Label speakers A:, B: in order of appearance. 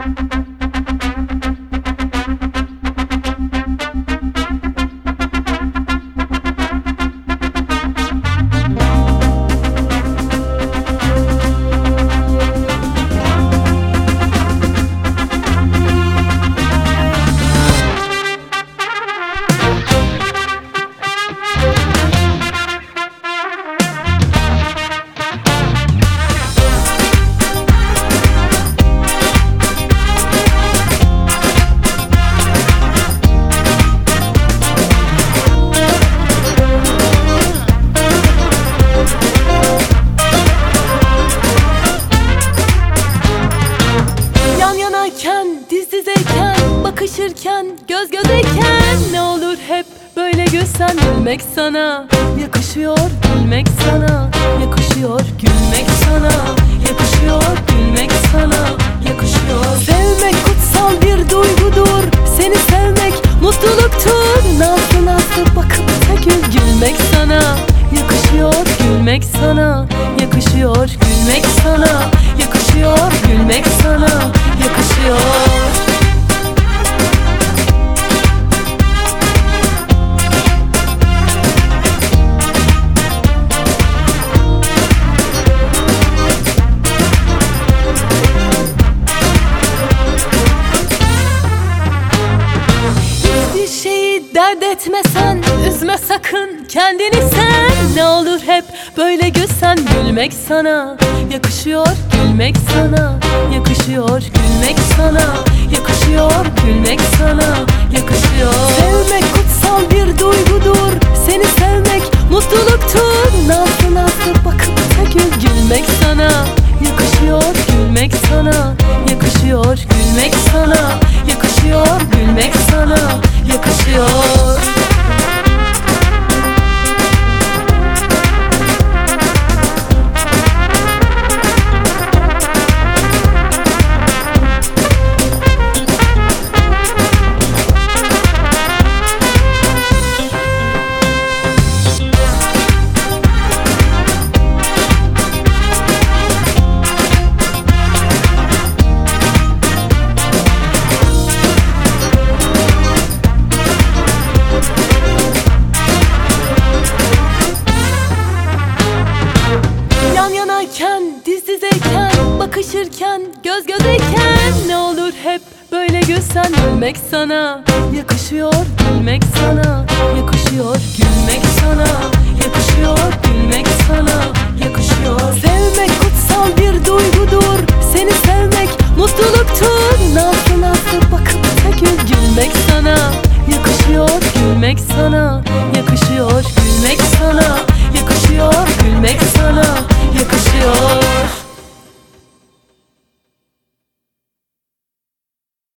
A: Diz dizeyken, bakışırken, göz gözeyken, ne olur hep böyle gülsen. Gülmek sana yakışıyor, gülmek sana yakışıyor, gülmek sana yakışıyor, gülmek sana yakışıyor. Sevmek kutsal bir duygudur, seni sevmek mutluluktur. Nazlı nazlı bakıp da gül. Gülmek sana yakışıyor, gülmek sana yakışıyor, gülmek sana yakışıyor, gülmek sana yakışıyor. Hiçbir şeyi dert etmesen, üzme sakın kendini sen. Ne olur hep böyle gülsen. Gülmek sana yakışıyor, gülmek sana yakışıyor, gülmek sana yakışıyor, gülmek sana yakışıyor. Sevmek kutsal bir duygudur, seni sevmek mutluluktur. Nazlı nazlı bakıp da gül. Gülmek sana yakışıyor, gülmek sana yakışıyor, gülmek sana yakışıyor, gülmek sana yakışıyor. Diz dizeyken, bakışırken, göz gözeyken, ne olur hep böyle gülsen. Gülmek sana yakışıyor, gülmek sana yakışıyor, gülmek sana yakışıyor, gülmek sana yakışıyor. Sevmek kutsal bir duygudur, seni sevmek mutluluktur. Nazlı nazlı bakıp da gül. Gülmek sana yakışıyor, gülmek sana yakışıyor, gülmek sana